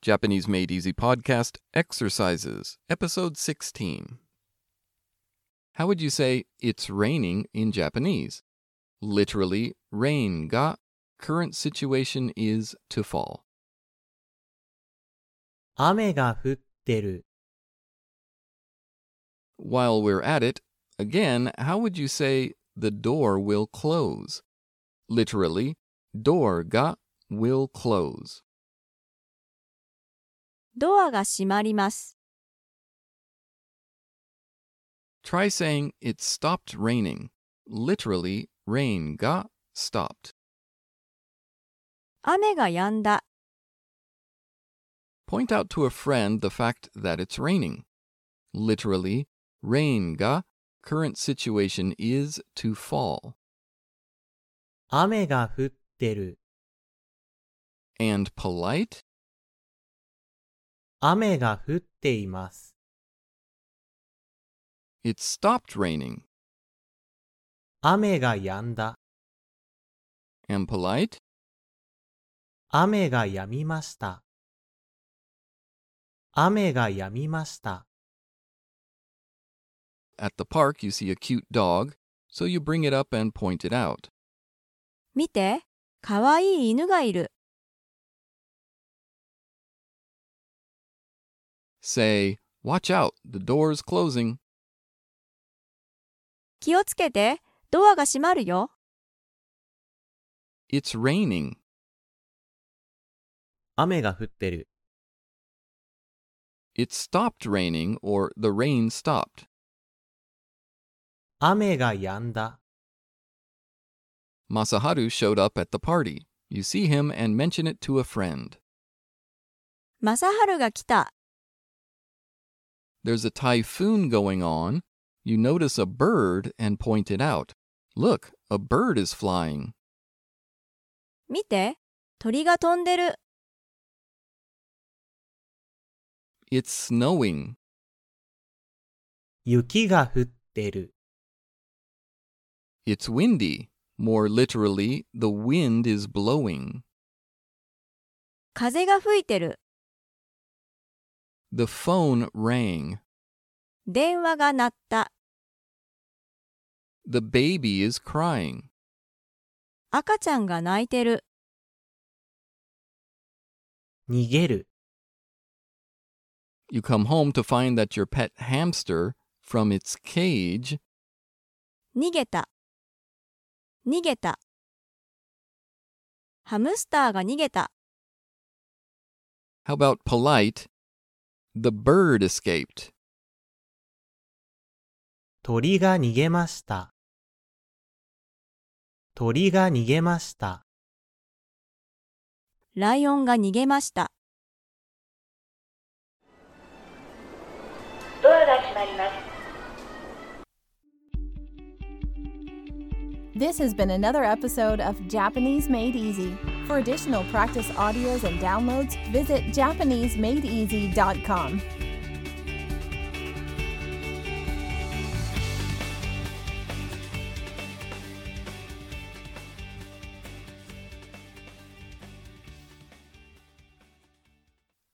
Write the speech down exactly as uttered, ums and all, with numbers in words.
Japanese Made Easy Podcast Exercises, Episode sixteen. How would you say it's raining in Japanese? Literally, rain ga, current situation is to fall. 雨が降ってる。 While we're at it, again, how would you say the door will close? Literally, door ga will close. ドアが閉まります。 Try saying it stopped raining. Literally, rain ga stopped. 雨が止んだ。 Point out to a friend the fact that it's raining. Literally, rain ga, current situation is to fall. 雨が降ってる。 And polite? 雨が降っています。 It stopped raining. 雨が止んだ。 And polite? 雨が止みました。雨が止みました。 At the park, you see a cute dog, so you bring it up and point it out. 見て、かわいい犬がいる。 Say, watch out, the door's closing. 気をつけて、ドアが閉まるよ。 It's raining. 雨が降ってる。 It stopped raining, or the rain stopped. 雨が止んだ。 Masaharu showed up at the party. You see him and mention it to a friend. マサハルが来た。 There's a typhoon going on. You notice a bird and point it out. Look, a bird is flying. 見て、鳥が飛んでる。 It's snowing. 雪が降ってる。 It's windy. More literally, the wind is blowing. 風が吹いてる。 The phone rang. 電話が鳴った。 The baby is crying. 赤ちゃんが泣いてる。 逃げる。 You come home to find that your pet hamster, from its cage, 逃げた。逃げた。ハムスターが逃げた。 how about polite? The bird escaped. 鳥が逃げました。鳥が逃げました。 ライオンが逃げました。 ドアが閉まります。 This has been another episode of Japanese Made Easy. For additional practice audios and downloads, visit Japanese Made Easy dot com.